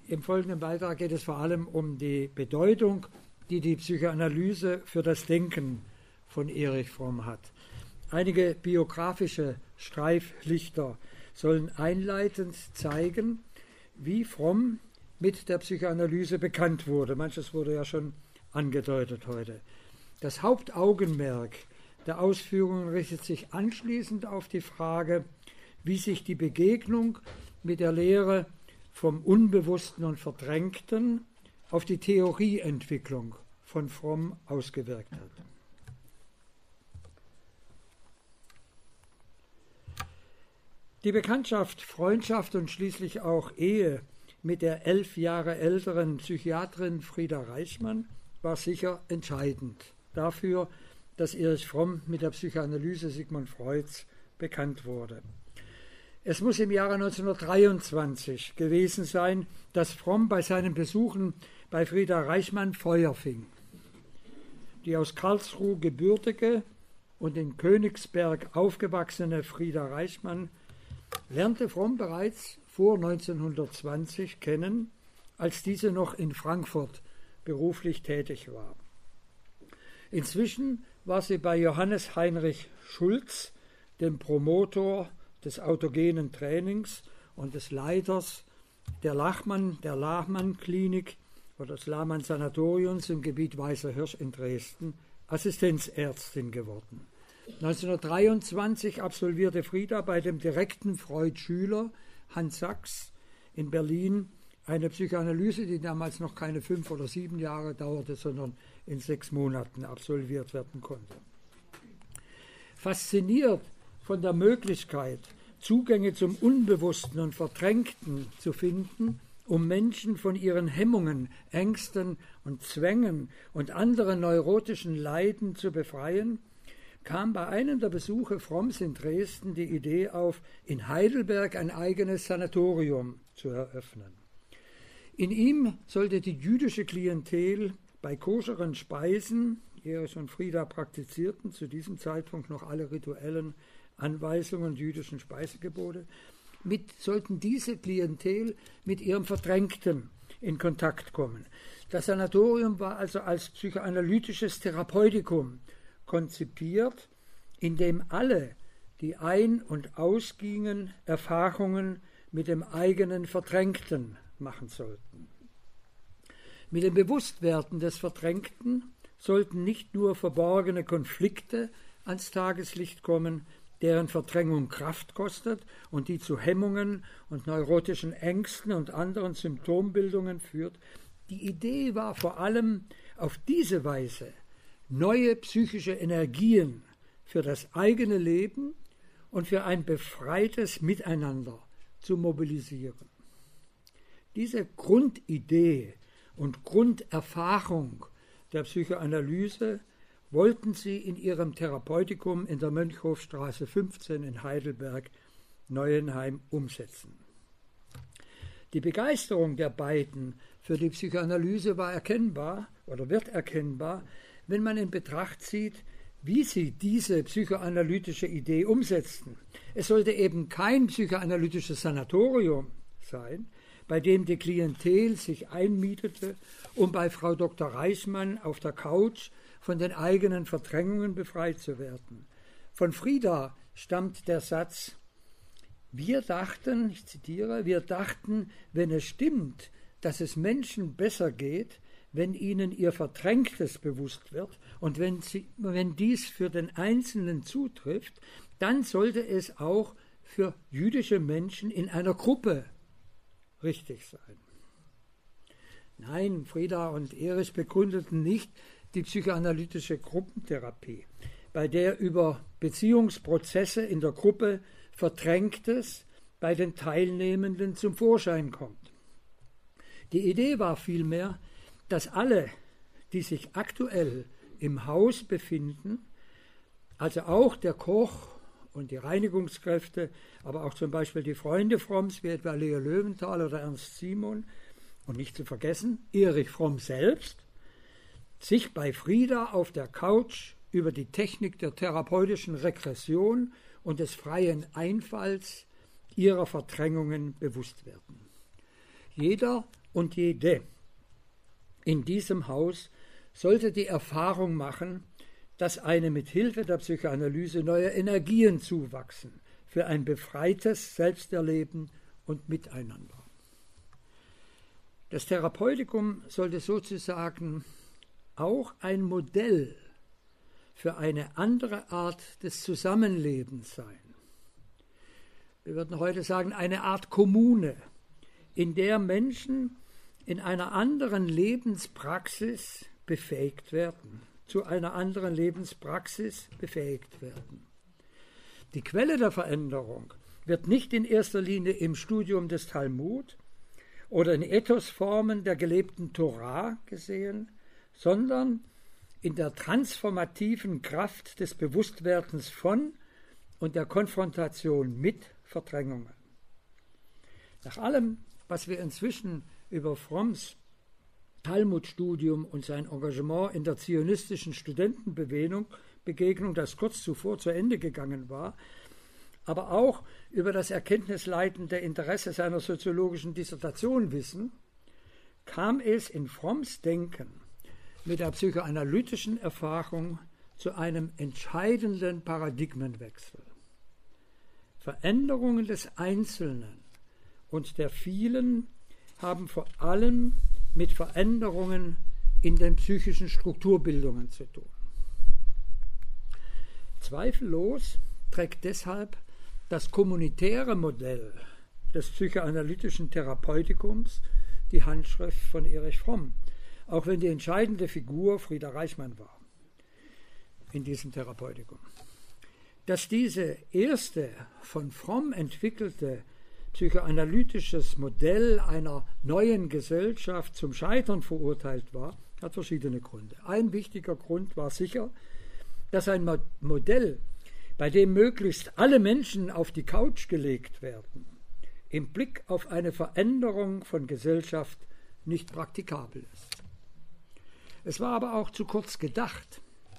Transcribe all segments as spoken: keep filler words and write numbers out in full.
Im folgenden Beitrag geht es vor allem um die Bedeutung, die die Psychoanalyse für das Denken von Erich Fromm hat. Einige biografische Streiflichter sollen einleitend zeigen, wie Fromm mit der Psychoanalyse bekannt wurde. Manches wurde ja schon angedeutet heute. Das Hauptaugenmerk der Ausführungen richtet sich anschließend auf die Frage, wie sich die Begegnung mit der Lehre vom Unbewussten und Verdrängten auf die Theorieentwicklung von Fromm ausgewirkt hat. Die Bekanntschaft, Freundschaft und schließlich auch Ehe mit der elf Jahre älteren Psychiaterin Frieda Reichmann war sicher entscheidend dafür, dass Erich Fromm mit der Psychoanalyse Sigmund Freuds bekannt wurde. Es muss im Jahre neunzehnhundertdreiundzwanzig gewesen sein, dass Fromm bei seinen Besuchen bei Frieda Reichmann Feuer fing. Die aus Karlsruhe gebürtige und in Königsberg aufgewachsene Frieda Reichmann lernte Fromm bereits vor neunzehnhundertzwanzig kennen, als diese noch in Frankfurt beruflich tätig war. Inzwischen war sie bei Johannes Heinrich Schultz, dem Promotor des autogenen Trainings und des Leiters der Lachmann, der Lahmann-Klinik oder des Lahmann-Sanatoriums im Gebiet Weißer Hirsch in Dresden Assistenzärztin geworden. neunzehnhundertdreiundzwanzig absolvierte Frieda bei dem direkten Freud-Schüler Hans Sachs in Berlin eine Psychoanalyse, die damals noch keine fünf oder sieben Jahre dauerte, sondern in sechs Monaten absolviert werden konnte. Fasziniert von der Möglichkeit, Zugänge zum Unbewussten und Verdrängten zu finden, um Menschen von ihren Hemmungen, Ängsten und Zwängen und anderen neurotischen Leiden zu befreien, kam bei einem der Besuche Fromms in Dresden die Idee auf, in Heidelberg ein eigenes Sanatorium zu eröffnen. In ihm sollte die jüdische Klientel bei koscheren Speisen, Erich und Frieda praktizierten zu diesem Zeitpunkt noch alle rituellen Anweisungen und jüdischen Speisegebote, mit, sollten diese Klientel mit ihrem Verdrängten in Kontakt kommen. Das Sanatorium war also als psychoanalytisches Therapeutikum konzipiert, in dem alle, die ein- und ausgingen, Erfahrungen mit dem eigenen Verdrängten machen sollten. Mit dem Bewusstwerden des Verdrängten sollten nicht nur verborgene Konflikte ans Tageslicht kommen, deren Verdrängung Kraft kostet und die zu Hemmungen und neurotischen Ängsten und anderen Symptombildungen führt. Die Idee war vor allem, auf diese Weise neue psychische Energien für das eigene Leben und für ein befreites Miteinander zu mobilisieren. Diese Grundidee und Grunderfahrung der Psychoanalyse wollten sie in ihrem Therapeutikum in der Mönchhofstraße fünfzehn in Heidelberg-Neuenheim umsetzen. Die Begeisterung der beiden für die Psychoanalyse war erkennbar oder wird erkennbar, wenn man in Betracht zieht, wie sie diese psychoanalytische Idee umsetzten. Es sollte eben kein psychoanalytisches Sanatorium sein, bei dem die Klientel sich einmietete, um bei Frau Doktor Reichmann auf der Couch von den eigenen Verdrängungen befreit zu werden. Von Frieda stammt der Satz: Wir dachten, ich zitiere, wir dachten, wenn es stimmt, dass es Menschen besser geht, wenn ihnen ihr Verdrängtes bewusst wird und wenn, sie, wenn dies für den Einzelnen zutrifft, dann sollte es auch für jüdische Menschen in einer Gruppe richtig sein. Nein, Frieda und Erich begründeten nicht die psychoanalytische Gruppentherapie, bei der über Beziehungsprozesse in der Gruppe Verdrängtes bei den Teilnehmenden zum Vorschein kommt. Die Idee war vielmehr, dass alle, die sich aktuell im Haus befinden, also auch der Koch und die Reinigungskräfte, aber auch zum Beispiel die Freunde Fromms, wie etwa Leo Löwenthal oder Ernst Simon, und nicht zu vergessen, Erich Fromm selbst, sich bei Frieda auf der Couch über die Technik der therapeutischen Regression und des freien Einfalls ihrer Verdrängungen bewusst werden. Jeder und jede in diesem Haus sollte die Erfahrung machen, dass eine mit Hilfe der Psychoanalyse neue Energien zuwachsen für ein befreites Selbsterleben und Miteinander. Das Therapeutikum sollte sozusagen auch ein Modell für eine andere Art des Zusammenlebens sein. Wir würden heute sagen, eine Art Kommune, in der Menschen in einer anderen Lebenspraxis befähigt werden, zu einer anderen Lebenspraxis befähigt werden. Die Quelle der Veränderung wird nicht in erster Linie im Studium des Talmud oder in Ethosformen der gelebten Torah gesehen, sondern in der transformativen Kraft des Bewusstwerdens von und der Konfrontation mit Verdrängungen. Nach allem, was wir inzwischen über Fromms Talmudstudium und sein Engagement in der zionistischen Studentenbewegung, Begegnung, das kurz zuvor zu Ende gegangen war, aber auch über das erkenntnisleitende Interesse seiner soziologischen Dissertation wissen, kam es in Fromms Denken mit der psychoanalytischen Erfahrung zu einem entscheidenden Paradigmenwechsel. Veränderungen des Einzelnen und der vielen haben vor allem mit Veränderungen in den psychischen Strukturbildungen zu tun. Zweifellos trägt deshalb das kommunitäre Modell des psychoanalytischen Therapeutikums die Handschrift von Erich Fromm, auch wenn die entscheidende Figur Frieda Reichmann war in diesem Therapeutikum. Dass diese erste von Fromm entwickelte psychoanalytisches Modell einer neuen Gesellschaft zum Scheitern verurteilt war, hat verschiedene Gründe. Ein wichtiger Grund war sicher, dass ein Modell, bei dem möglichst alle Menschen auf die Couch gelegt werden, im Blick auf eine Veränderung von Gesellschaft nicht praktikabel ist. Es war aber auch zu kurz gedacht,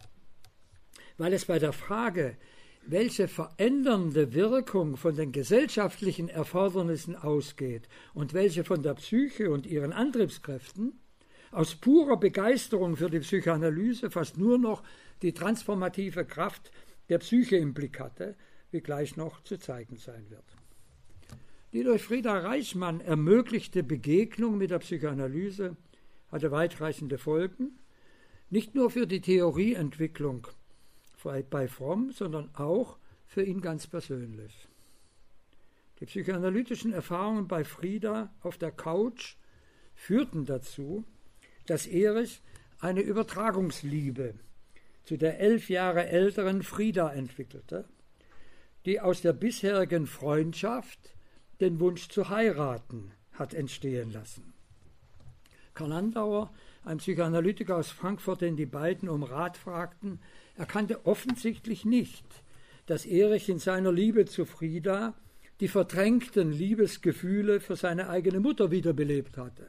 weil es bei der Frage, welche verändernde Wirkung von den gesellschaftlichen Erfordernissen ausgeht und welche von der Psyche und ihren Antriebskräften, aus purer Begeisterung für die Psychoanalyse fast nur noch die transformative Kraft der Psyche im Blick hatte, wie gleich noch zu zeigen sein wird. Die durch Frieda Reichmann ermöglichte Begegnung mit der Psychoanalyse hatte weitreichende Folgen, nicht nur für die Theorieentwicklung bei Fromm, sondern auch für ihn ganz persönlich. Die psychoanalytischen Erfahrungen bei Frieda auf der Couch führten dazu, dass Erich eine Übertragungsliebe zu der elf Jahre älteren Frieda entwickelte, die aus der bisherigen Freundschaft den Wunsch zu heiraten hat entstehen lassen. Karl Landauer, ein Psychoanalytiker aus Frankfurt, den die beiden um Rat fragten, erkannte offensichtlich nicht, dass Erich in seiner Liebe zu Frieda die verdrängten Liebesgefühle für seine eigene Mutter wiederbelebt hatte.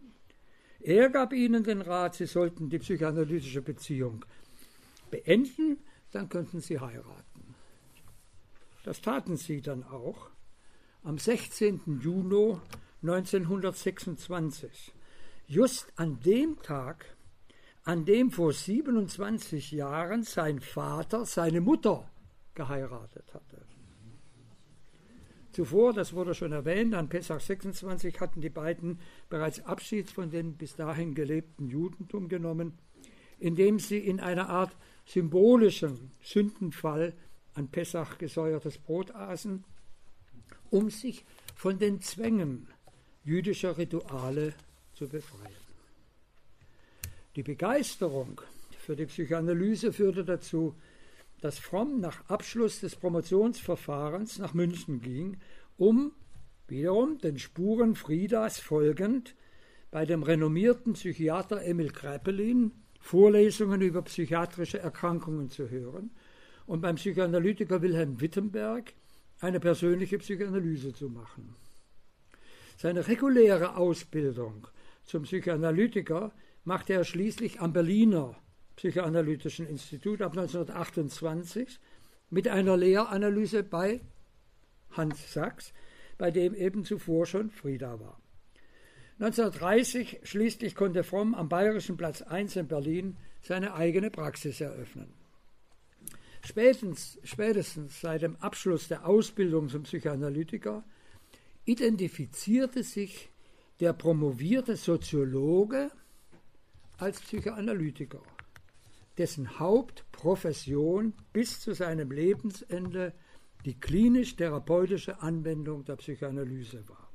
Er gab ihnen den Rat, sie sollten die psychoanalytische Beziehung beenden, dann könnten sie heiraten. Das taten sie dann auch am sechzehnten Juni neunzehnhundertsechsundzwanzig, just an dem Tag, an dem vor siebenundzwanzig Jahren sein Vater seine Mutter geheiratet hatte. Zuvor, das wurde schon erwähnt, an Pessach sechsundzwanzig hatten die beiden bereits Abschied von dem bis dahin gelebten Judentum genommen, indem sie in einer Art symbolischen Sündenfall an Pessach gesäuertes Brot aßen, um sich von den Zwängen jüdischer Rituale zu befreien. Die Begeisterung für die Psychoanalyse führte dazu, dass Fromm nach Abschluss des Promotionsverfahrens nach München ging, um wiederum den Spuren Friedas folgend bei dem renommierten Psychiater Emil Kraepelin Vorlesungen über psychiatrische Erkrankungen zu hören und beim Psychoanalytiker Wilhelm Wittenberg eine persönliche Psychoanalyse zu machen. Seine reguläre Ausbildung zum Psychoanalytiker machte er schließlich am Berliner Psychoanalytischen Institut ab neunzehnhundertachtundzwanzig mit einer Lehranalyse bei Hans Sachs, bei dem eben zuvor schon Frieda war. neunzehnhundertdreißig schließlich konnte Fromm am Bayerischen Platz eins in Berlin seine eigene Praxis eröffnen. Spätestens, spätestens seit dem Abschluss der Ausbildung zum Psychoanalytiker identifizierte sich der promovierte Soziologe als Psychoanalytiker, dessen Hauptprofession bis zu seinem Lebensende die klinisch-therapeutische Anwendung der Psychoanalyse war.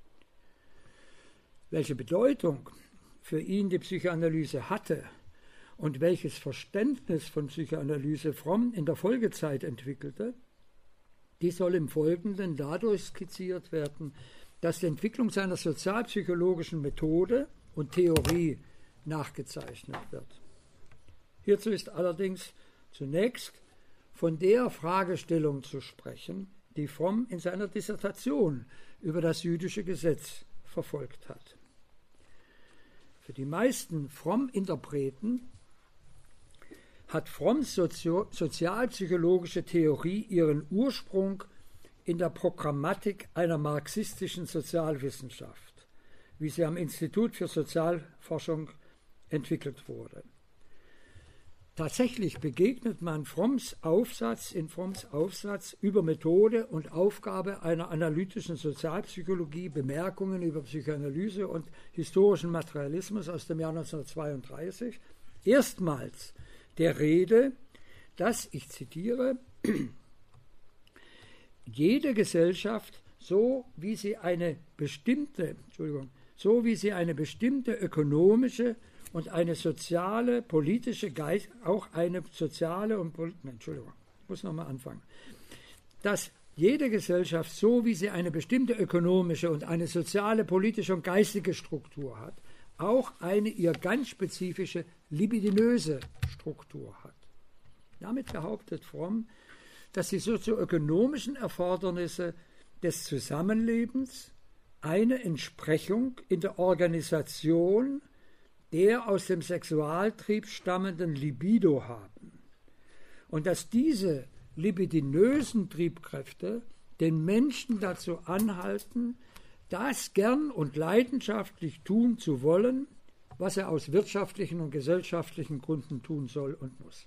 Welche Bedeutung für ihn die Psychoanalyse hatte und welches Verständnis von Psychoanalyse Fromm in der Folgezeit entwickelte, die soll im Folgenden dadurch skizziert werden, dass die Entwicklung seiner sozialpsychologischen Methode und Theorie nachgezeichnet wird. Hierzu ist allerdings zunächst von der Fragestellung zu sprechen, die Fromm in seiner Dissertation über das jüdische Gesetz verfolgt hat. Für die meisten Fromm-Interpreten hat Fromms Sozio- sozialpsychologische Theorie ihren Ursprung in der Programmatik einer marxistischen Sozialwissenschaft, wie sie am Institut für Sozialforschung entwickelt wurde. Tatsächlich begegnet man Fromms Aufsatz in Fromms Aufsatz über Methode und Aufgabe einer analytischen Sozialpsychologie, Bemerkungen über Psychoanalyse und historischen Materialismus aus dem Jahr neunzehnhundertzweiunddreißig, erstmals der Rede, dass, ich zitiere, jede Gesellschaft, so wie sie eine bestimmte, Entschuldigung, so wie sie eine bestimmte ökonomische und eine soziale, politische Geist, auch eine soziale und Entschuldigung, ich muss nochmal anfangen, dass jede Gesellschaft, so wie sie eine bestimmte ökonomische und eine soziale, politische und geistige Struktur hat, auch eine ihr ganz spezifische libidinöse Struktur hat. Damit behauptet Fromm, dass die sozioökonomischen Erfordernisse des Zusammenlebens eine Entsprechung in der Organisation der aus dem Sexualtrieb stammenden Libido haben und dass diese libidinösen Triebkräfte den Menschen dazu anhalten, das gern und leidenschaftlich tun zu wollen, was er aus wirtschaftlichen und gesellschaftlichen Gründen tun soll und muss.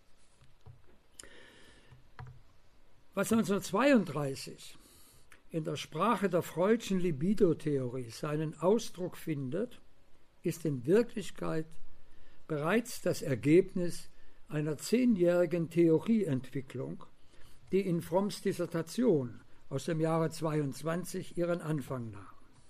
Was neunzehnhundertzweiunddreißig in der Sprache der Freudschen Libido-Theorie seinen Ausdruck findet, ist in Wirklichkeit bereits das Ergebnis einer zehnjährigen Theorieentwicklung, die in Fromms Dissertation aus dem Jahre zweiundzwanzig ihren Anfang nahm.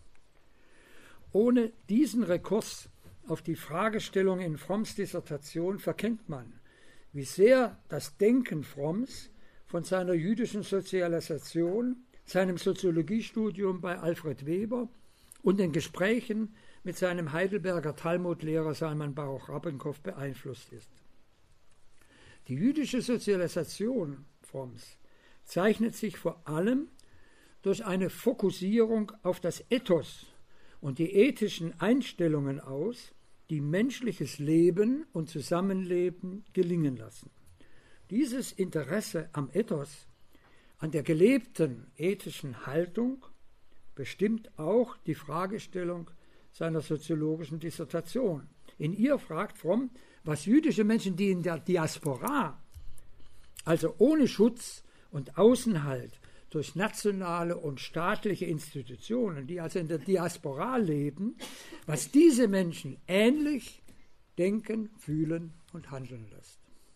Ohne diesen Rekurs auf die Fragestellung in Fromms Dissertation verkennt man, wie sehr das Denken Fromms von seiner jüdischen Sozialisation, seinem Soziologiestudium bei Alfred Weber und den Gesprächen mit seinem Heidelberger Talmudlehrer Salman Baruch Rabbenkopf beeinflusst ist. Die jüdische Sozialisation Fromms zeichnet sich vor allem durch eine Fokussierung auf das Ethos und die ethischen Einstellungen aus, die menschliches Leben und Zusammenleben gelingen lassen. Dieses Interesse am Ethos, an der gelebten ethischen Haltung, bestimmt auch die Fragestellung seiner soziologischen Dissertation. In ihr fragt Fromm, was jüdische Menschen, die in der Diaspora, also ohne Schutz und Außenhalt durch nationale und staatliche Institutionen, die also in der Diaspora leben, was diese Menschen ähnlich denken, fühlen und handeln lässt.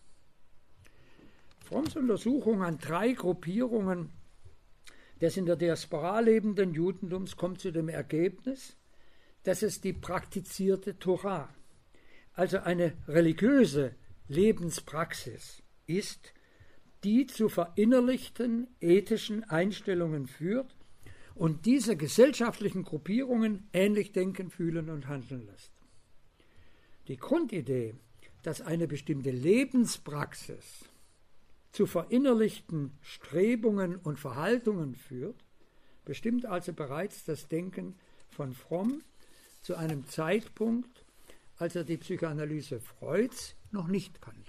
Fromms Untersuchung an drei Gruppierungen des in der Diaspora lebenden Judentums kommt zu dem Ergebnis, dass es die praktizierte Torah, also eine religiöse Lebenspraxis ist, die zu verinnerlichten ethischen Einstellungen führt und diese gesellschaftlichen Gruppierungen ähnlich denken, fühlen und handeln lässt. Die Grundidee, dass eine bestimmte Lebenspraxis zu verinnerlichten Strebungen und Verhaltungen führt, bestimmt also bereits das Denken von Fromm zu einem Zeitpunkt, als er die Psychoanalyse Freuds noch nicht kannte.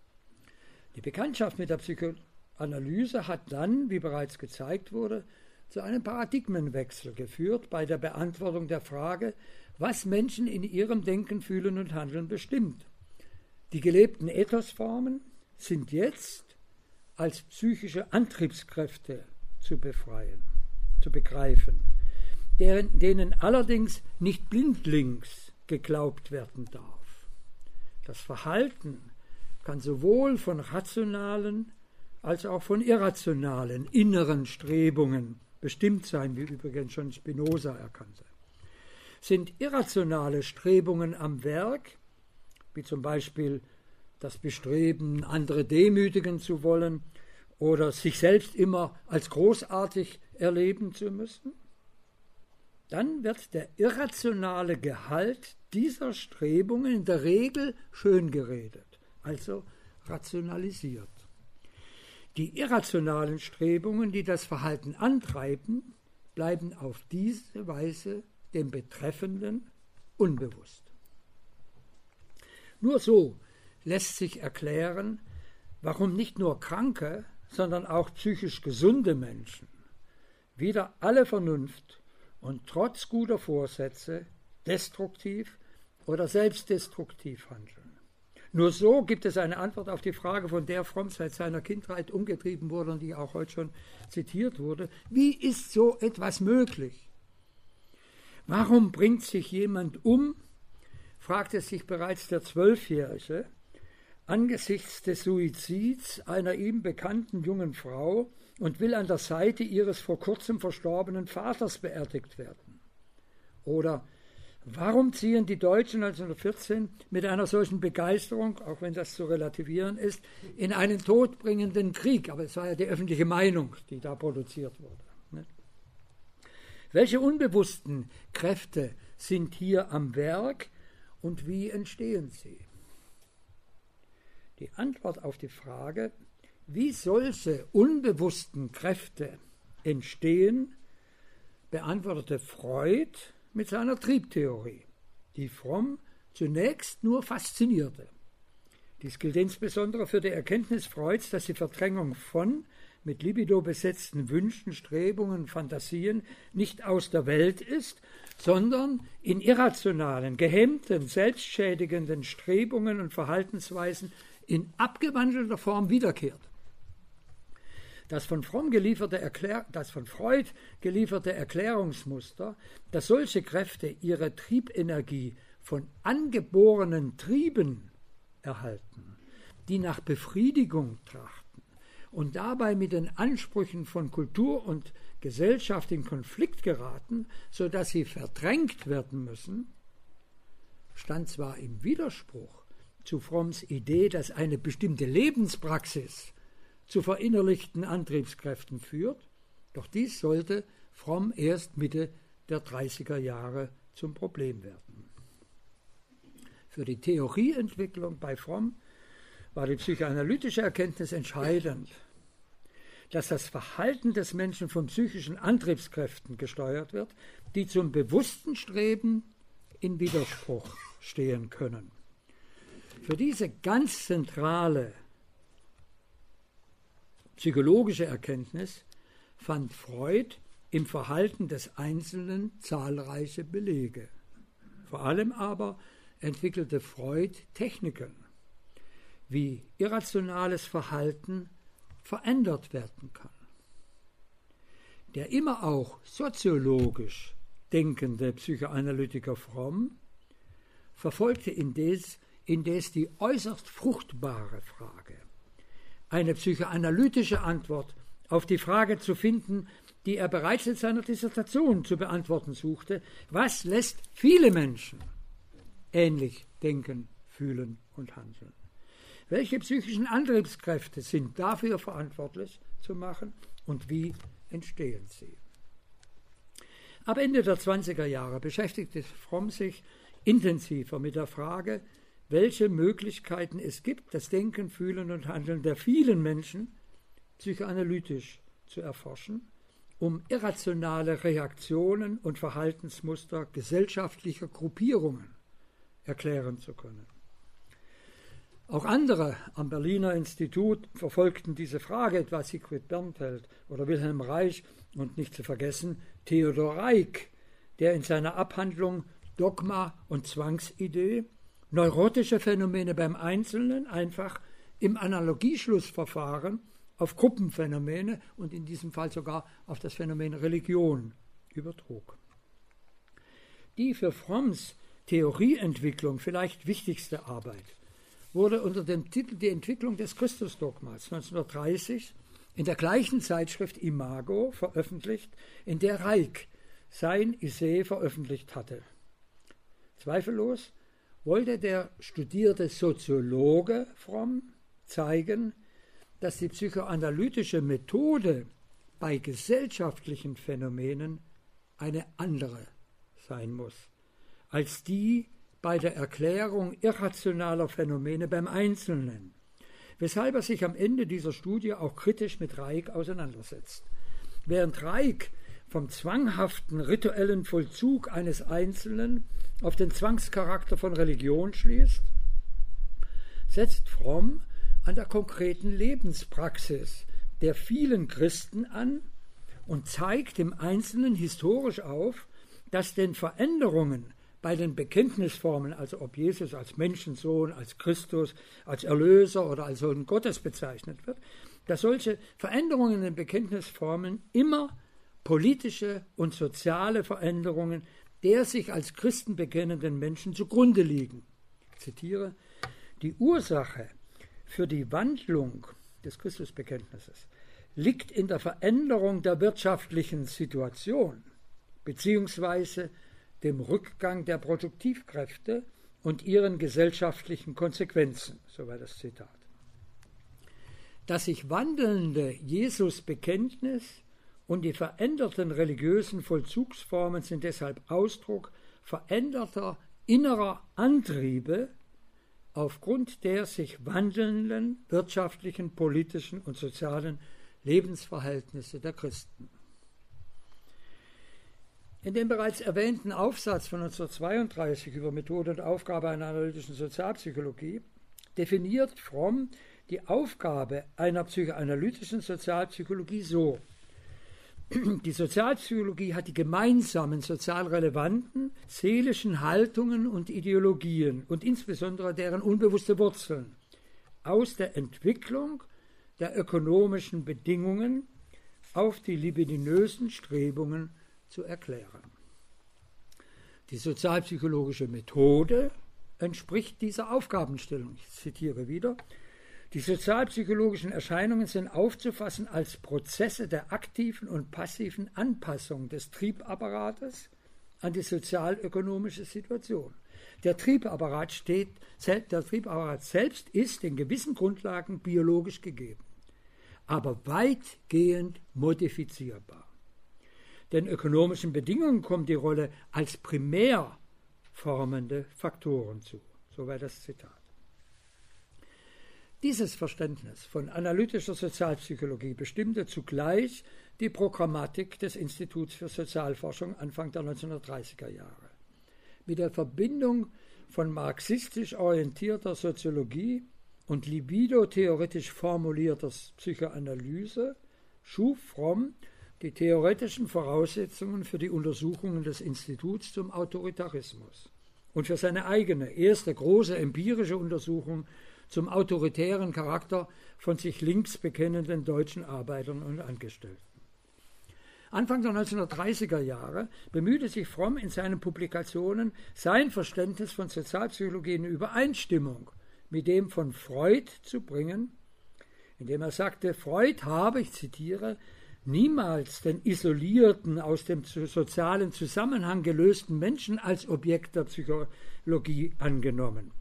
Die Bekanntschaft mit der Psychoanalyse hat dann, wie bereits gezeigt wurde, zu einem Paradigmenwechsel geführt bei der Beantwortung der Frage, was Menschen in ihrem Denken, Fühlen und Handeln bestimmt. Die gelebten Ethosformen sind jetzt als psychische Antriebskräfte zu befreien, zu begreifen, deren, denen allerdings nicht blindlings geglaubt werden darf. Das Verhalten kann sowohl von rationalen als auch von irrationalen inneren Strebungen bestimmt sein, wie übrigens schon Spinoza erkannte. Sind irrationale Strebungen am Werk, wie zum Beispiel das Bestreben, andere demütigen zu wollen oder sich selbst immer als großartig erleben zu müssen, dann wird der irrationale Gehalt dieser Strebungen in der Regel schön geredet, also rationalisiert. Die irrationalen Strebungen, die das Verhalten antreiben, bleiben auf diese Weise dem Betreffenden unbewusst. Nur so lässt sich erklären, warum nicht nur kranke, sondern auch psychisch gesunde Menschen wider alle Vernunft und trotz guter Vorsätze destruktiv oder selbstdestruktiv handeln. Nur so gibt es eine Antwort auf die Frage, von der Fromm seit seiner Kindheit umgetrieben wurde und die auch heute schon zitiert wurde. Wie ist so etwas möglich? Warum bringt sich jemand um, fragte sich bereits der Zwölfjährige, angesichts des Suizids einer ihm bekannten jungen Frau und will an der Seite ihres vor kurzem verstorbenen Vaters beerdigt werden. Oder warum ziehen die Deutschen neunzehnhundertvierzehn mit einer solchen Begeisterung, auch wenn das zu relativieren ist, in einen todbringenden Krieg? Aber es war ja die öffentliche Meinung, die da produziert wurde. Ne? Welche unbewussten Kräfte sind hier am Werk und wie entstehen sie? Die Antwort auf die Frage, wie solche unbewussten Kräfte entstehen, beantwortete Freud mit seiner Triebtheorie, die Fromm zunächst nur faszinierte. Dies gilt insbesondere für die Erkenntnis Freuds, dass die Verdrängung von mit Libido besetzten Wünschen, Strebungen, Fantasien nicht aus der Welt ist, sondern in irrationalen, gehemmten, selbstschädigenden Strebungen und Verhaltensweisen in abgewandelter Form wiederkehrt. Das von Fromm gelieferte Erklär- das von Freud gelieferte Erklärungsmuster, dass solche Kräfte ihre Triebenergie von angeborenen Trieben erhalten, die nach Befriedigung trachten und dabei mit den Ansprüchen von Kultur und Gesellschaft in Konflikt geraten, sodass sie verdrängt werden müssen, stand zwar im Widerspruch zu Fromms Idee, dass eine bestimmte Lebenspraxis zu verinnerlichten Antriebskräften führt, doch dies sollte Fromm erst Mitte der dreißiger Jahre zum Problem werden. Für die Theorieentwicklung bei Fromm war die psychoanalytische Erkenntnis entscheidend, dass das Verhalten des Menschen von psychischen Antriebskräften gesteuert wird, die zum bewussten Streben in Widerspruch stehen können. Für diese ganz zentrale psychologische Erkenntnis fand Freud im Verhalten des Einzelnen zahlreiche Belege. Vor allem aber entwickelte Freud Techniken, wie irrationales Verhalten verändert werden kann. Der immer auch soziologisch denkende Psychoanalytiker Fromm verfolgte indes, indes die äußerst fruchtbare Frage, eine psychoanalytische Antwort auf die Frage zu finden, die er bereits in seiner Dissertation zu beantworten suchte: Was lässt viele Menschen ähnlich denken, fühlen und handeln? Welche psychischen Antriebskräfte sind dafür verantwortlich zu machen und wie entstehen sie? Ab Ende der zwanziger Jahre beschäftigte Fromm sich intensiver mit der Frage, welche Möglichkeiten es gibt, das Denken, Fühlen und Handeln der vielen Menschen psychoanalytisch zu erforschen, um irrationale Reaktionen und Verhaltensmuster gesellschaftlicher Gruppierungen erklären zu können. Auch andere am Berliner Institut verfolgten diese Frage, etwa Siegfried Bernfeld oder Wilhelm Reich und nicht zu vergessen Theodor Reik, der in seiner Abhandlung Dogma und Zwangsidee neurotische Phänomene beim Einzelnen einfach im Analogieschlussverfahren auf Gruppenphänomene und in diesem Fall sogar auf das Phänomen Religion übertrug. Die für Fromms Theorieentwicklung vielleicht wichtigste Arbeit wurde unter dem Titel Die Entwicklung des Christusdogmas neunzehnhundertdreißig in der gleichen Zeitschrift Imago veröffentlicht, in der Reik sein Essay veröffentlicht hatte. Zweifellos wollte der studierte Soziologe Fromm zeigen, dass die psychoanalytische Methode bei gesellschaftlichen Phänomenen eine andere sein muss, als die bei der Erklärung irrationaler Phänomene beim Einzelnen, weshalb er sich am Ende dieser Studie auch kritisch mit Reik auseinandersetzt. Während Reik vom zwanghaften rituellen Vollzug eines Einzelnen auf den Zwangscharakter von Religion schließt, setzt Fromm an der konkreten Lebenspraxis der vielen Christen an und zeigt im Einzelnen historisch auf, dass den Veränderungen bei den Bekenntnisformen, also ob Jesus als Menschensohn, als Christus, als Erlöser oder als Sohn Gottes bezeichnet wird, dass solche Veränderungen in den Bekenntnisformen immer politische und soziale Veränderungen der sich als Christen bekennenden Menschen zugrunde liegen. Ich zitiere: Die Ursache für die Wandlung des Christusbekenntnisses liegt in der Veränderung der wirtschaftlichen Situation beziehungsweise dem Rückgang der Produktivkräfte und ihren gesellschaftlichen Konsequenzen. Soweit das Zitat. Das sich wandelnde Jesus-Bekenntnis und die veränderten religiösen Vollzugsformen sind deshalb Ausdruck veränderter innerer Antriebe aufgrund der sich wandelnden wirtschaftlichen, politischen und sozialen Lebensverhältnisse der Christen. In dem bereits erwähnten Aufsatz von neunzehnhundertzweiunddreißig über Methode und Aufgabe einer analytischen Sozialpsychologie definiert Fromm die Aufgabe einer psychoanalytischen Sozialpsychologie so: Die Sozialpsychologie hat die gemeinsamen sozial relevanten seelischen Haltungen und Ideologien und insbesondere deren unbewusste Wurzeln aus der Entwicklung der ökonomischen Bedingungen auf die libidinösen Strebungen zu erklären. Die sozialpsychologische Methode entspricht dieser Aufgabenstellung. Ich zitiere wieder: Die sozialpsychologischen Erscheinungen sind aufzufassen als Prozesse der aktiven und passiven Anpassung des Triebapparates an die sozialökonomische Situation. Der Triebapparat, steht, der Triebapparat selbst ist in gewissen Grundlagen biologisch gegeben, aber weitgehend modifizierbar. Den ökonomischen Bedingungen kommt die Rolle als primär formende Faktoren zu. Soweit das Zitat. Dieses Verständnis von analytischer Sozialpsychologie bestimmte zugleich die Programmatik des Instituts für Sozialforschung Anfang der neunzehnhundertdreißiger Jahre. Mit der Verbindung von marxistisch orientierter Soziologie und libido-theoretisch formulierter Psychoanalyse schuf Fromm die theoretischen Voraussetzungen für die Untersuchungen des Instituts zum Autoritarismus und für seine eigene erste große empirische Untersuchung zum autoritären Charakter von sich links bekennenden deutschen Arbeitern und Angestellten. Anfang der neunzehnhundertdreißiger Jahre bemühte sich Fromm in seinen Publikationen, sein Verständnis von Sozialpsychologie in Übereinstimmung mit dem von Freud zu bringen, indem er sagte, Freud habe, ich zitiere, niemals den isolierten, aus dem sozialen Zusammenhang gelösten Menschen als Objekt der Psychologie angenommen.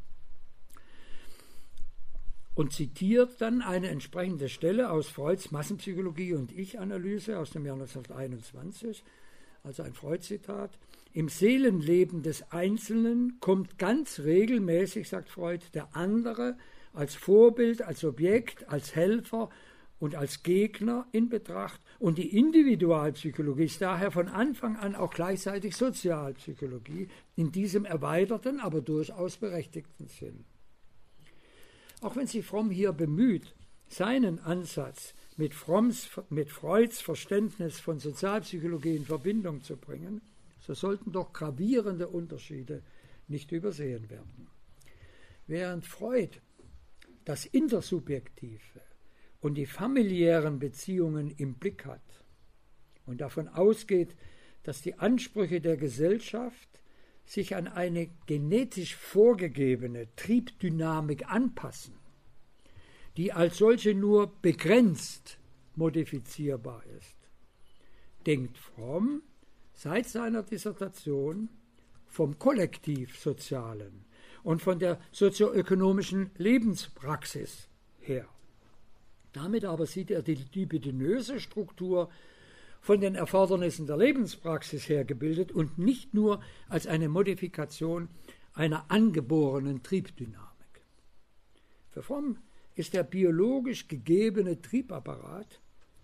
Und zitiert dann eine entsprechende Stelle aus Freuds Massenpsychologie und Ich-Analyse aus dem Jahr neunzehnhunderteinundzwanzig, also ein Freud-Zitat: Im Seelenleben des Einzelnen kommt ganz regelmäßig, sagt Freud, der andere als Vorbild, als Objekt, als Helfer und als Gegner in Betracht, und die Individualpsychologie ist daher von Anfang an auch gleichzeitig Sozialpsychologie in diesem erweiterten, aber durchaus berechtigten Sinn. Auch wenn sich Fromm hier bemüht, seinen Ansatz mit, Fromms, mit Freuds Verständnis von Sozialpsychologie in Verbindung zu bringen, so sollten doch gravierende Unterschiede nicht übersehen werden. Während Freud das Intersubjektive und die familiären Beziehungen im Blick hat und davon ausgeht, dass die Ansprüche der Gesellschaft sich an eine genetisch vorgegebene Triebdynamik anpassen, die als solche nur begrenzt modifizierbar ist, denkt Fromm seit seiner Dissertation vom Kollektivsozialen und von der sozioökonomischen Lebenspraxis her. Damit aber sieht er die libidinöse Struktur von den Erfordernissen der Lebenspraxis her gebildet und nicht nur als eine Modifikation einer angeborenen Triebdynamik. Für Fromm ist der biologisch gegebene Triebapparat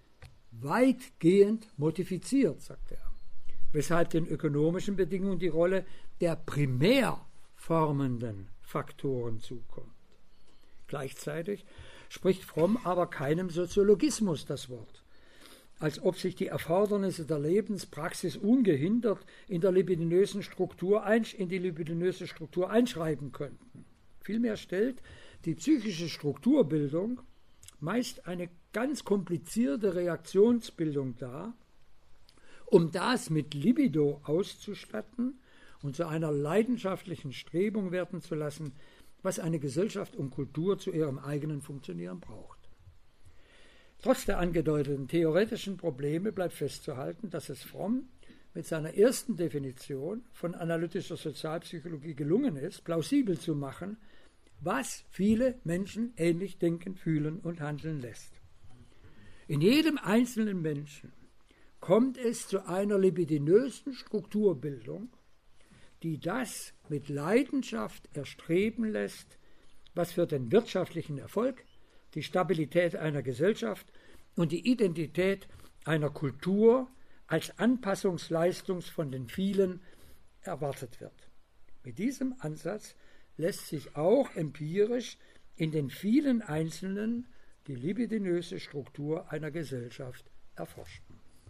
weitgehend modifiziert, sagt er, weshalb den ökonomischen Bedingungen die Rolle der primär formenden Faktoren zukommt. Gleichzeitig spricht Fromm aber keinem Soziologismus das Wort, als ob sich die Erfordernisse der Lebenspraxis ungehindert in, der libidinösen Struktur in die libidinöse Struktur einschreiben könnten. Vielmehr stellt die psychische Strukturbildung meist eine ganz komplizierte Reaktionsbildung dar, um das mit Libido auszustatten und zu einer leidenschaftlichen Strebung werden zu lassen, was eine Gesellschaft und Kultur zu ihrem eigenen Funktionieren braucht. Trotz der angedeuteten theoretischen Probleme bleibt festzuhalten, dass es Fromm mit seiner ersten Definition von analytischer Sozialpsychologie gelungen ist, plausibel zu machen, was viele Menschen ähnlich denken, fühlen und handeln lässt. In jedem einzelnen Menschen kommt es zu einer libidinösen Strukturbildung, die das mit Leidenschaft erstreben lässt, was für den wirtschaftlichen Erfolg, die Stabilität einer Gesellschaft und die Identität einer Kultur als Anpassungsleistung von den vielen erwartet wird. Mit diesem Ansatz lässt sich auch empirisch in den vielen Einzelnen die libidinöse Struktur einer Gesellschaft erforschen.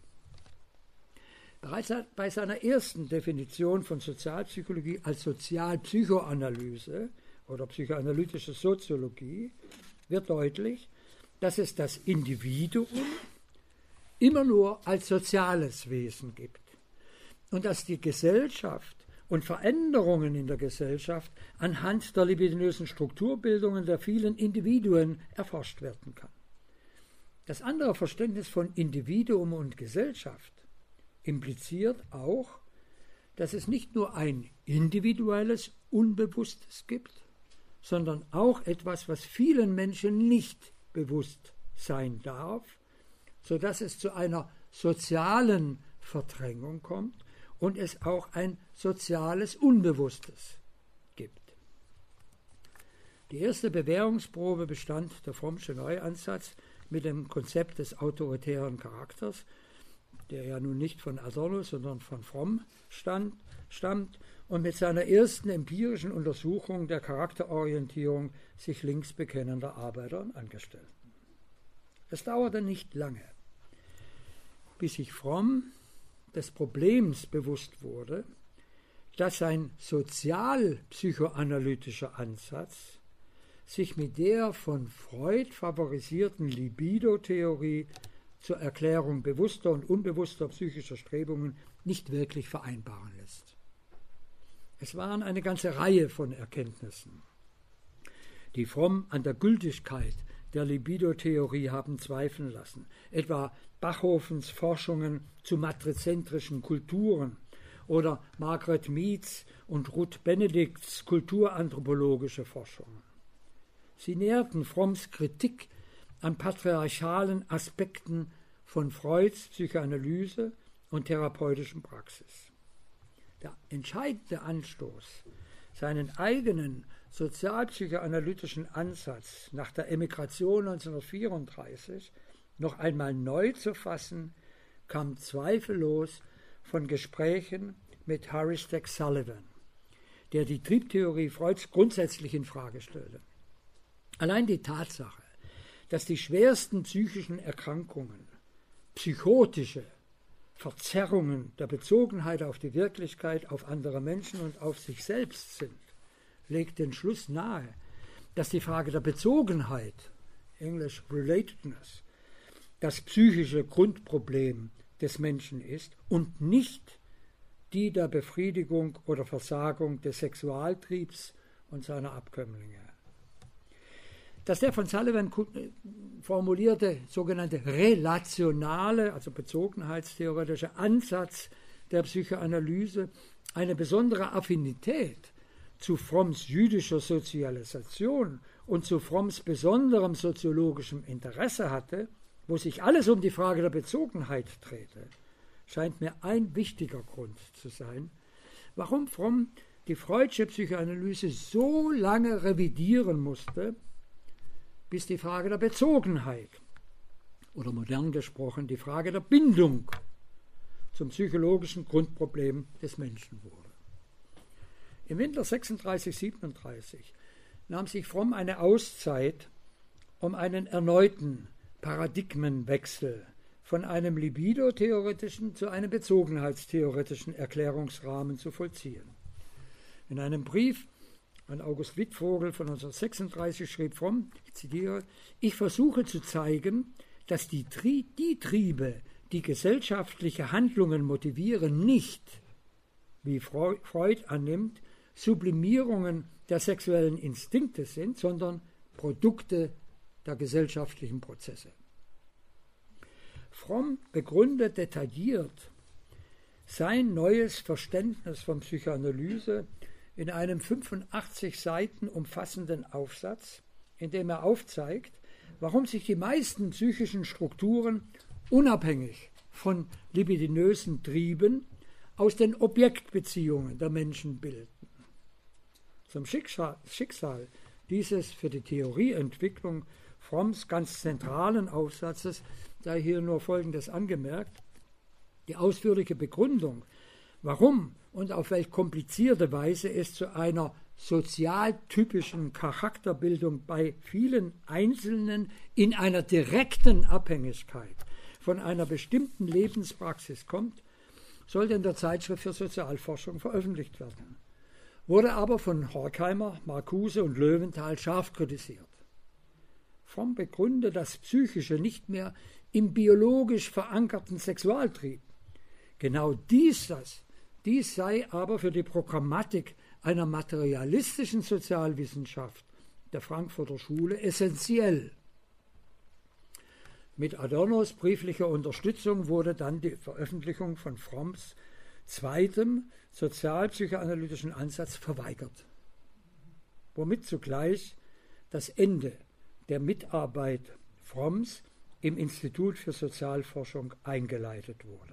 Bereits bei seiner ersten Definition von Sozialpsychologie als Sozialpsychoanalyse oder psychoanalytische Soziologie wird deutlich, dass es das Individuum immer nur als soziales Wesen gibt und dass die Gesellschaft und Veränderungen in der Gesellschaft anhand der libidinösen Strukturbildungen der vielen Individuen erforscht werden kann. Das andere Verständnis von Individuum und Gesellschaft impliziert auch, dass es nicht nur ein individuelles Unbewusstes gibt, sondern auch etwas, was vielen Menschen nicht bewusst sein darf, sodass es zu einer sozialen Verdrängung kommt und es auch ein soziales Unbewusstes gibt. Die erste Bewährungsprobe bestand der Frommsche Neuansatz mit dem Konzept des autoritären Charakters, der ja nun nicht von Adorno, sondern von Fromm stand, stammt und mit seiner ersten empirischen Untersuchung der Charakterorientierung sich linksbekennender Arbeiter und Angestellten. Es dauerte nicht lange, bis sich Fromm des Problems bewusst wurde, dass sein sozialpsychoanalytischer Ansatz sich mit der von Freud favorisierten Libido-Theorie zur Erklärung bewusster und unbewusster psychischer Strebungen nicht wirklich vereinbaren lässt. Es waren eine ganze Reihe von Erkenntnissen, die Fromm an der Gültigkeit der Libido-Theorie haben zweifeln lassen, etwa Bachofens Forschungen zu matrizentrischen Kulturen oder Margaret Meads und Ruth Benedicts kulturanthropologische Forschungen. Sie näherten Fromms Kritik an patriarchalen Aspekten von Freuds Psychoanalyse und therapeutischen Praxis. Der entscheidende Anstoß, seinen eigenen sozialpsychoanalytischen Ansatz nach der Emigration neunzehnhundertvierunddreißig noch einmal neu zu fassen, kam zweifellos von Gesprächen mit Harry Stack Sullivan, der die Triebtheorie Freuds grundsätzlich in Frage stellte. Allein die Tatsache, dass die schwersten psychischen Erkrankungen psychotische Verzerrungen der Bezogenheit auf die Wirklichkeit, auf andere Menschen und auf sich selbst sind, legt den Schluss nahe, dass die Frage der Bezogenheit, englisch Relatedness, das psychische Grundproblem des Menschen ist und nicht die der Befriedigung oder Versagung des Sexualtriebs und seiner Abkömmlinge. Dass der von Sullivan formulierte sogenannte relationale, also bezogenheitstheoretische Ansatz der Psychoanalyse eine besondere Affinität zu Fromms jüdischer Sozialisation und zu Fromms besonderem soziologischem Interesse hatte, wo sich alles um die Frage der Bezogenheit drehte, scheint mir ein wichtiger Grund zu sein, warum Fromm die Freud'sche Psychoanalyse so lange revidieren musste, bis die Frage der Bezogenheit oder modern gesprochen die Frage der Bindung zum psychologischen Grundproblem des Menschen wurde. Im Winter sechsunddreißig siebenunddreißig nahm sich Fromm eine Auszeit, um einen erneuten Paradigmenwechsel von einem libido-theoretischen zu einem bezogenheitstheoretischen Erklärungsrahmen zu vollziehen. In einem Brief an August Wittvogel von neunzehnhundertsechsunddreißig schrieb Fromm, ich zitiere, ich versuche zu zeigen, dass die, Tri- die Triebe, die gesellschaftliche Handlungen motivieren, nicht, wie Freud annimmt, Sublimierungen der sexuellen Instinkte sind, sondern Produkte der gesellschaftlichen Prozesse. Fromm begründet detailliert sein neues Verständnis von Psychoanalyse in einem fünfundachtzig Seiten umfassenden Aufsatz, in dem er aufzeigt, warum sich die meisten psychischen Strukturen unabhängig von libidinösen Trieben aus den Objektbeziehungen der Menschen bilden. Zum Schicksal, Schicksal dieses für die Theorieentwicklung Fromms ganz zentralen Aufsatzes sei hier nur Folgendes angemerkt: Die ausführliche Begründung, warum und auf welch komplizierte Weise es zu einer sozialtypischen Charakterbildung bei vielen Einzelnen in einer direkten Abhängigkeit von einer bestimmten Lebenspraxis kommt, sollte in der Zeitschrift für Sozialforschung veröffentlicht werden, wurde aber von Horkheimer, Marcuse und Löwenthal scharf kritisiert. Fromm begründet das Psychische nicht mehr im biologisch verankerten Sexualtrieb. Genau dies, das, dies sei aber für die Programmatik einer materialistischen Sozialwissenschaft der Frankfurter Schule essentiell. Mit Adornos brieflicher Unterstützung wurde dann die Veröffentlichung von Fromms zweitem sozialpsychoanalytischen Ansatz verweigert, womit zugleich das Ende der Mitarbeit Fromms im Institut für Sozialforschung eingeleitet wurde.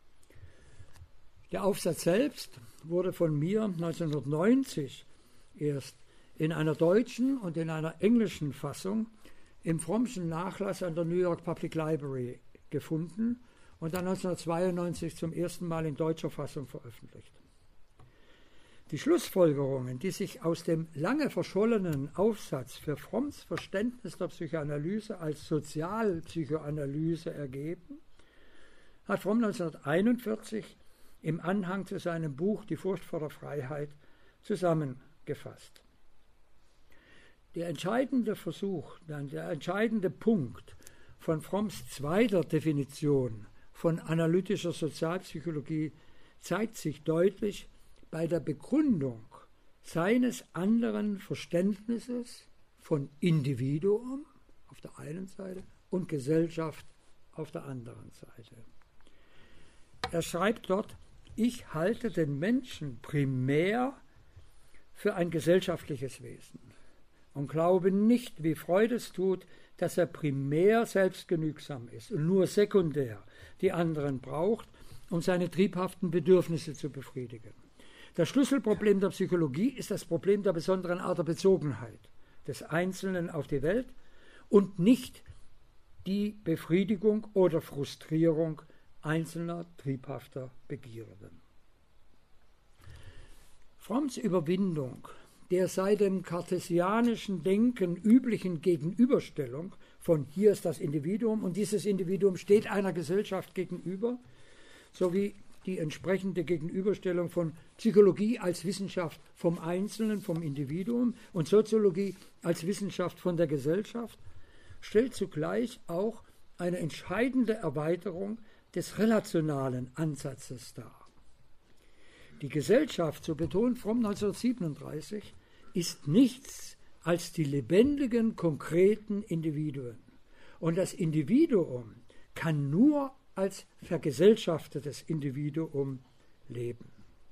Der Aufsatz selbst wurde von mir neunzehnhundertneunzig erst in einer deutschen und in einer englischen Fassung im Frommschen Nachlass an der New York Public Library gefunden und dann neunzehnhundertzweiundneunzig zum ersten Mal in deutscher Fassung veröffentlicht. Die Schlussfolgerungen, die sich aus dem lange verschollenen Aufsatz für Fromms Verständnis der Psychoanalyse als Sozialpsychoanalyse ergeben, hat Fromm neunzehnhunderteinundvierzig im Anhang zu seinem Buch Die Furcht vor der Freiheit zusammengefasst. Der entscheidende Versuch, der entscheidende Punkt von Fromms zweiter Definition von analytischer Sozialpsychologie zeigt sich deutlich bei der Begründung seines anderen Verständnisses von Individuum auf der einen Seite und Gesellschaft auf der anderen Seite. Er schreibt dort, ich halte den Menschen primär für ein gesellschaftliches Wesen und glaube nicht, wie Freud es tut, dass er primär selbstgenügsam ist und nur sekundär die anderen braucht, um seine triebhaften Bedürfnisse zu befriedigen. Das Schlüsselproblem der Psychologie ist das Problem der besonderen Art der Bezogenheit des Einzelnen auf die Welt und nicht die Befriedigung oder Frustrierung einzelner triebhafter Begierden. Fromms Überwindung der seit dem kartesianischen Denken üblichen Gegenüberstellung von hier ist das Individuum und dieses Individuum steht einer Gesellschaft gegenüber, sowie die entsprechende Gegenüberstellung von Psychologie als Wissenschaft vom Einzelnen, vom Individuum und Soziologie als Wissenschaft von der Gesellschaft, stellt zugleich auch eine entscheidende Erweiterung des relationalen Ansatzes dar. Die Gesellschaft, so betont Fromm neunzehnhundertsiebenunddreißig, ist nichts als die lebendigen, konkreten Individuen. Und das Individuum kann nur als vergesellschaftetes Individuum leben.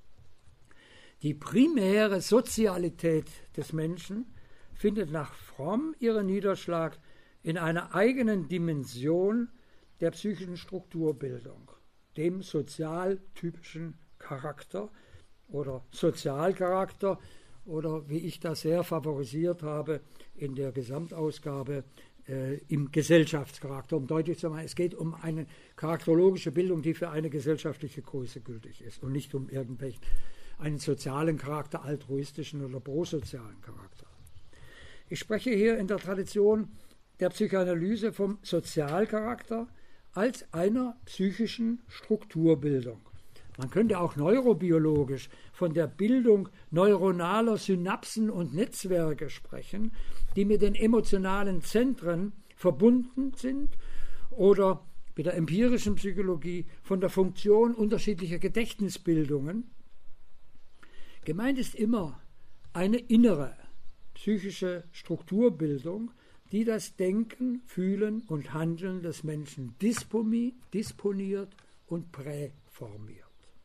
Die primäre Sozialität des Menschen findet nach Fromm ihren Niederschlag in einer eigenen Dimension der psychischen Strukturbildung, dem sozialtypischen Charakter oder Sozialcharakter oder wie ich das sehr favorisiert habe in der Gesamtausgabe äh, im Gesellschaftscharakter, um deutlich zu machen, es geht um eine charakterologische Bildung, die für eine gesellschaftliche Größe gültig ist und nicht um irgendwelchen einen sozialen Charakter, altruistischen oder prosozialen Charakter. Ich spreche hier in der Tradition der Psychoanalyse vom Sozialcharakter als einer psychischen Strukturbildung. Man könnte auch neurobiologisch von der Bildung neuronaler Synapsen und Netzwerke sprechen, die mit den emotionalen Zentren verbunden sind, oder mit der empirischen Psychologie von der Funktion unterschiedlicher Gedächtnisbildungen. Gemeint ist immer eine innere psychische Strukturbildung, die das Denken, Fühlen und Handeln des Menschen disponiert und präformiert.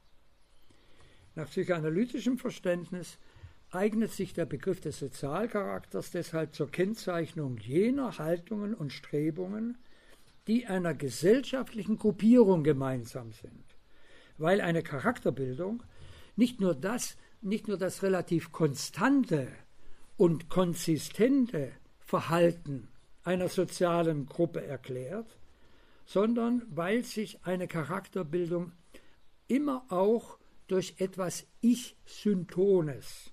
Nach psychoanalytischem Verständnis eignet sich der Begriff des Sozialcharakters deshalb zur Kennzeichnung jener Haltungen und Strebungen, die einer gesellschaftlichen Gruppierung gemeinsam sind, weil eine Charakterbildung nicht nur das, nicht nur das relativ konstante und konsistente Verhalten einer sozialen Gruppe erklärt, sondern weil sich eine Charakterbildung immer auch durch etwas Ich-Syntones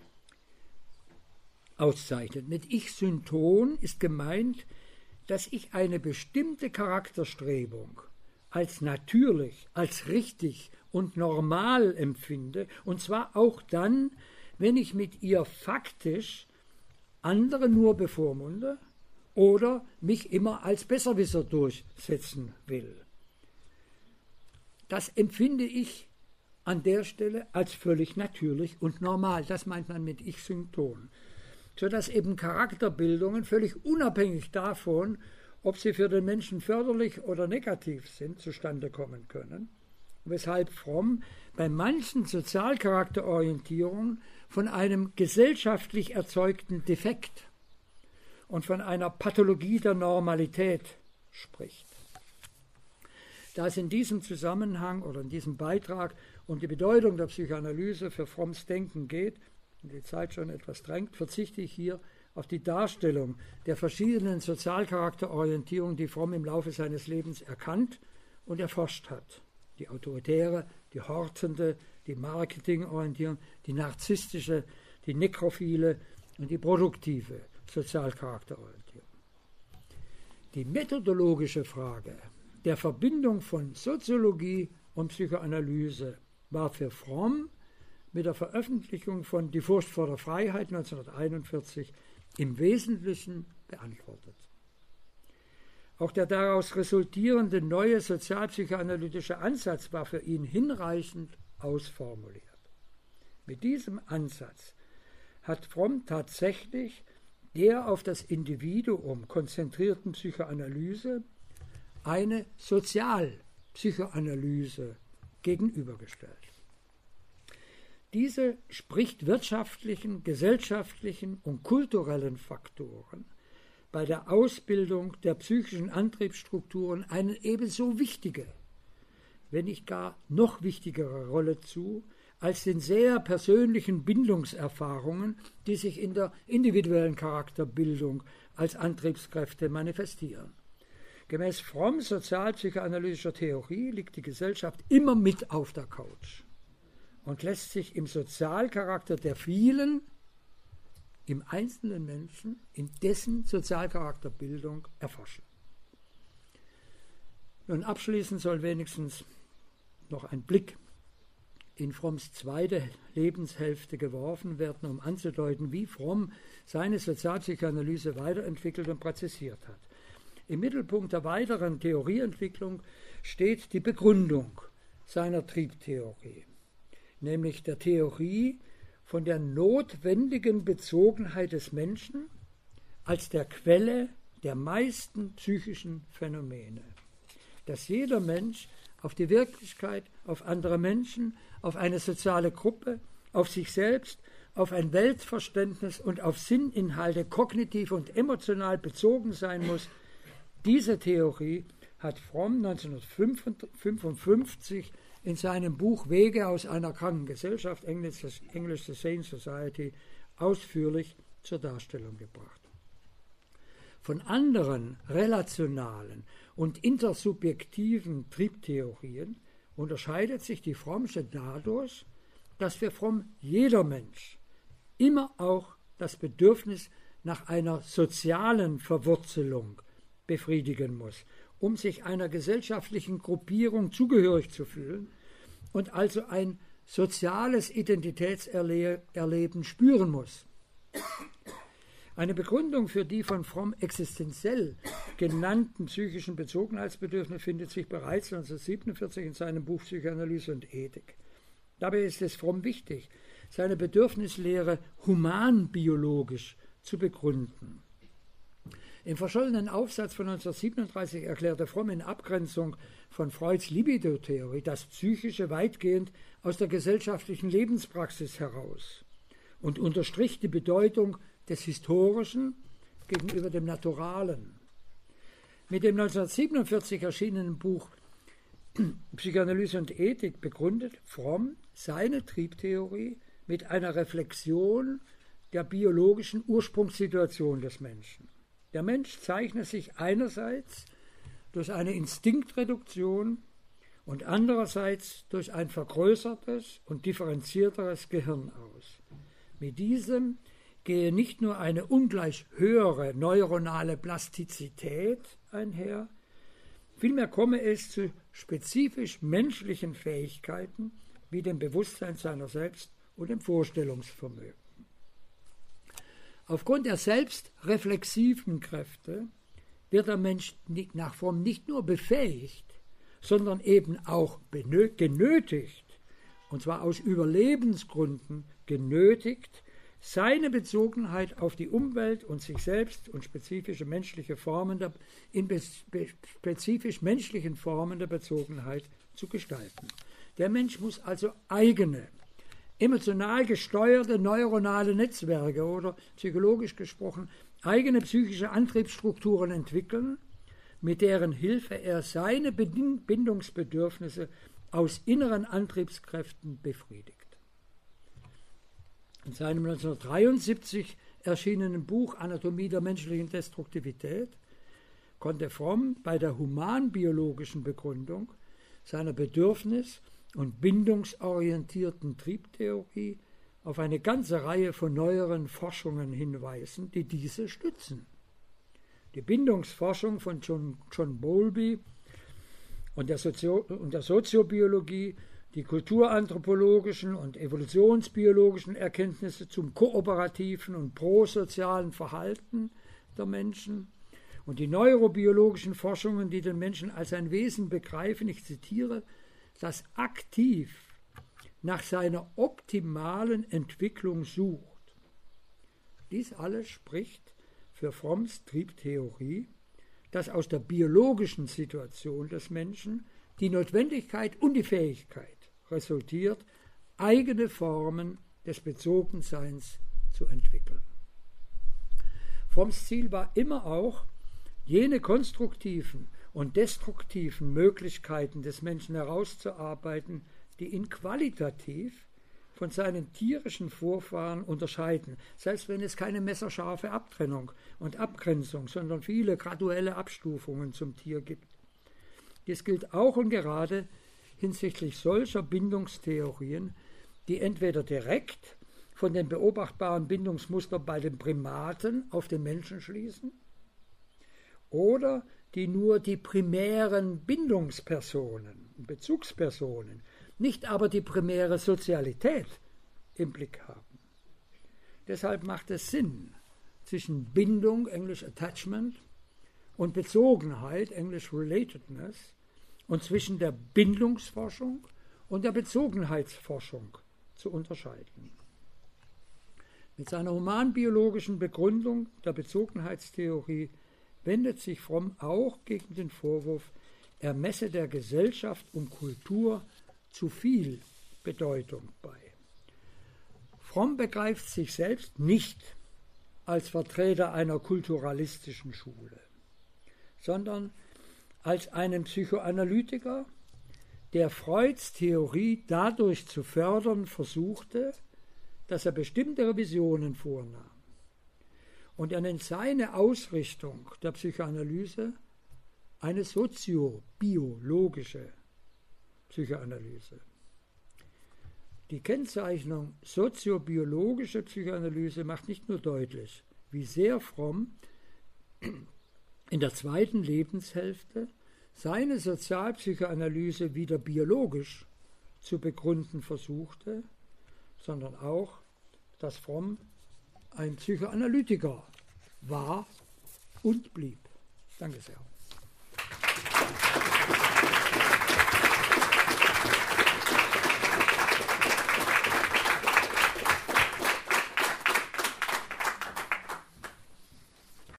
auszeichnet. Mit Ich-Synton ist gemeint, dass ich eine bestimmte Charakterstrebung als natürlich, als richtig und normal empfinde, und zwar auch dann, wenn ich mit ihr faktisch andere nur bevormunde oder mich immer als Besserwisser durchsetzen will. Das empfinde ich an der Stelle als völlig natürlich und normal. Das meint man mit Ich-Synton. Sodass eben Charakterbildungen völlig unabhängig davon, ob sie für den Menschen förderlich oder negativ sind, zustande kommen können. Weshalb Fromm bei manchen Sozialcharakterorientierungen von einem gesellschaftlich erzeugten Defekt und von einer Pathologie der Normalität spricht. Da es in diesem Zusammenhang oder in diesem Beitrag um die Bedeutung der Psychoanalyse für Fromms Denken geht, und die Zeit schon etwas drängt, verzichte ich hier auf die Darstellung der verschiedenen Sozialcharakterorientierungen, die Fromm im Laufe seines Lebens erkannt und erforscht hat. Die autoritäre, die hortende, die Marketingorientierung, die narzisstische, die nekrophile und die produktive Sozialcharakterorientierung. Die methodologische Frage der Verbindung von Soziologie und Psychoanalyse war für Fromm mit der Veröffentlichung von Die Furcht vor der Freiheit neunzehnhunderteinundvierzig im Wesentlichen beantwortet. Auch der daraus resultierende neue sozialpsychoanalytische Ansatz war für ihn hinreichend ausformuliert. Mit diesem Ansatz hat Fromm tatsächlich der auf das Individuum konzentrierten Psychoanalyse eine Sozialpsychoanalyse gegenübergestellt. Diese spricht wirtschaftlichen, gesellschaftlichen und kulturellen Faktoren bei der Ausbildung der psychischen Antriebsstrukturen eine ebenso wichtige, wenn nicht gar noch wichtigere Rolle zu, als den sehr persönlichen Bindungserfahrungen, die sich in der individuellen Charakterbildung als Antriebskräfte manifestieren. Gemäß Fromms sozialpsychoanalytischer Theorie liegt die Gesellschaft immer mit auf der Couch und lässt sich im Sozialcharakter der vielen im einzelnen Menschen, in dessen Sozialcharakterbildung erforschen. Nun abschließend soll wenigstens noch ein Blick in Fromms zweite Lebenshälfte geworfen werden, um anzudeuten, wie Fromm seine Sozialpsychoanalyse weiterentwickelt und präzisiert hat. Im Mittelpunkt der weiteren Theorieentwicklung steht die Begründung seiner Triebtheorie, nämlich der Theorie von der notwendigen Bezogenheit des Menschen als der Quelle der meisten psychischen Phänomene, dass jeder Mensch auf die Wirklichkeit, auf andere Menschen, auf eine soziale Gruppe, auf sich selbst, auf ein Weltverständnis und auf Sinninhalte kognitiv und emotional bezogen sein muss. Diese Theorie hat Fromm neunzehnhundertfünfundfünfzig in seinem Buch Wege aus einer kranken Gesellschaft, English, English The Sane Society, ausführlich zur Darstellung gebracht. Von anderen relationalen und intersubjektiven Triebtheorien unterscheidet sich die Frommsche dadurch, dass für Fromm jeder Mensch immer auch das Bedürfnis nach einer sozialen Verwurzelung befriedigen muss, um sich einer gesellschaftlichen Gruppierung zugehörig zu fühlen und also ein soziales Identitätserleben spüren muss. Eine Begründung für die von Fromm existenziell genannten psychischen Bezogenheitsbedürfnisse findet sich bereits neunzehnhundertsiebenundvierzig in seinem Buch Psychoanalyse und Ethik. Dabei ist es Fromm wichtig, seine Bedürfnislehre humanbiologisch zu begründen. Im verschollenen Aufsatz von neunzehnhundertsiebenunddreißig erklärte Fromm in Abgrenzung von Freuds Libido-Theorie das Psychische weitgehend aus der gesellschaftlichen Lebenspraxis heraus und unterstrich die Bedeutung des Historischen gegenüber dem Naturalen. Mit dem neunzehnhundertsiebenundvierzig erschienenen Buch Psychoanalyse und Ethik begründet Fromm seine Triebtheorie mit einer Reflexion der biologischen Ursprungssituation des Menschen. Der Mensch zeichnet sich einerseits durch eine Instinktreduktion und andererseits durch ein vergrößertes und differenzierteres Gehirn aus. Mit diesem gehe nicht nur eine ungleich höhere neuronale Plastizität einher, vielmehr komme es zu spezifisch menschlichen Fähigkeiten wie dem Bewusstsein seiner selbst und dem Vorstellungsvermögen. Aufgrund der selbstreflexiven Kräfte wird der Mensch nach Fromm nicht nur befähigt, sondern eben auch genötigt, und zwar aus Überlebensgründen genötigt, seine Bezogenheit auf die Umwelt und sich selbst und spezifische menschliche Formen der, in spezifisch menschlichen Formen der Bezogenheit zu gestalten. Der Mensch muss also eigene, emotional gesteuerte neuronale Netzwerke oder psychologisch gesprochen eigene psychische Antriebsstrukturen entwickeln, mit deren Hilfe er seine Bindungsbedürfnisse aus inneren Antriebskräften befriedigt. In seinem neunzehnhundertdreiundsiebzig erschienenen Buch Anatomie der menschlichen Destruktivität konnte Fromm bei der humanbiologischen Begründung seiner Bedürfnis- und bindungsorientierten Triebtheorie auf eine ganze Reihe von neueren Forschungen hinweisen, die diese stützen. Die Bindungsforschung von John, John Bowlby und der, Sozio- und der Soziobiologie, die kulturanthropologischen und evolutionsbiologischen Erkenntnisse zum kooperativen und prosozialen Verhalten der Menschen und die neurobiologischen Forschungen, die den Menschen als ein Wesen begreifen, ich zitiere, das aktiv nach seiner optimalen Entwicklung sucht. Dies alles spricht für Fromms Triebtheorie, dass aus der biologischen Situation des Menschen die Notwendigkeit und die Fähigkeit resultiert, eigene Formen des Bezogenseins zu entwickeln. Fromms Ziel war immer auch, jene konstruktiven und destruktiven Möglichkeiten des Menschen herauszuarbeiten, die ihn qualitativ von seinen tierischen Vorfahren unterscheiden, selbst wenn es keine messerscharfe Abtrennung und Abgrenzung, sondern viele graduelle Abstufungen zum Tier gibt. Dies gilt auch und gerade hinsichtlich solcher Bindungstheorien, die entweder direkt von den beobachtbaren Bindungsmustern bei den Primaten auf den Menschen schließen, oder die nur die primären Bindungspersonen, Bezugspersonen, nicht aber die primäre Sozialität im Blick haben. Deshalb macht es Sinn, zwischen Bindung, englisch Attachment, und Bezogenheit, englisch Relatedness, und zwischen der Bindungsforschung und der Bezogenheitsforschung zu unterscheiden. Mit seiner humanbiologischen Begründung der Bezogenheitstheorie wendet sich Fromm auch gegen den Vorwurf, er messe der Gesellschaft und Kultur zu viel Bedeutung bei. Fromm begreift sich selbst nicht als Vertreter einer kulturalistischen Schule, sondern als einen Psychoanalytiker, der Freuds Theorie dadurch zu fördern versuchte, dass er bestimmte Revisionen vornahm. Und er nennt seine Ausrichtung der Psychoanalyse eine soziobiologische Psychoanalyse. Die Kennzeichnung soziobiologische Psychoanalyse macht nicht nur deutlich, wie sehr Fromm in der zweiten Lebenshälfte seine Sozialpsychoanalyse wieder biologisch zu begründen versuchte, sondern auch, dass Fromm ein Psychoanalytiker war und blieb. Danke sehr.